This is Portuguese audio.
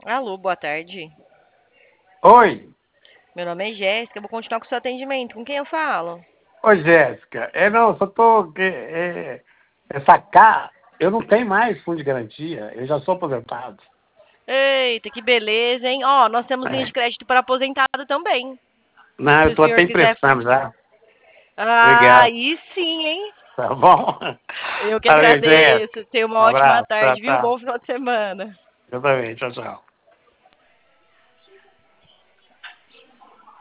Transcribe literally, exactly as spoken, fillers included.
Alô, boa tarde. Oi, Meu nome é Jéssica, eu vou continuar com o seu atendimento. Com quem eu falo? oi Jéssica. É, não, só tô. É, é, essa cá, eu não tenho mais fundo de garantia, eu já sou aposentado. Eita, que beleza, hein? Ó, nós temos linha de É. crédito para aposentado também. Não, Se eu o tô até senhor quiser. emprestando já. Ah, Obrigado. aí sim, hein? Tá bom? Eu que Valeu, Jéssica. agradeço. Tenha uma Um ótima abraço. Tchau, tarde, viu? tchau. Bom final de semana. Eu também. Tchau, tchau.